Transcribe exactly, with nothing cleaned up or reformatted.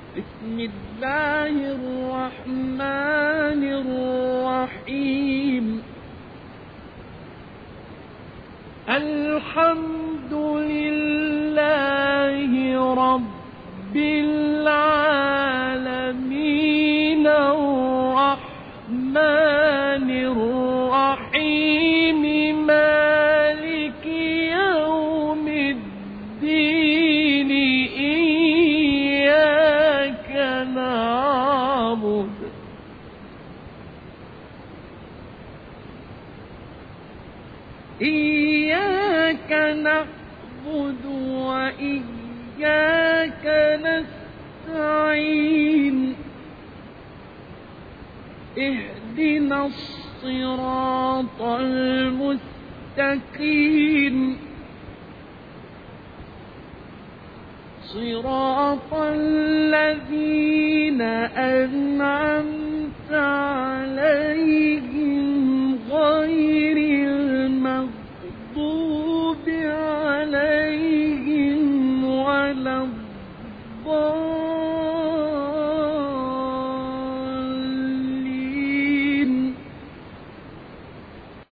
بسم الله الرحمن الرحيم. الحمد لله رب العالمين الرحمن الرحيم مالك يوم الدين إياك نعبد إياك نعبد وإياك نستعين اهدنا الصراط المستقيم صراط الذين أنعمت عليهم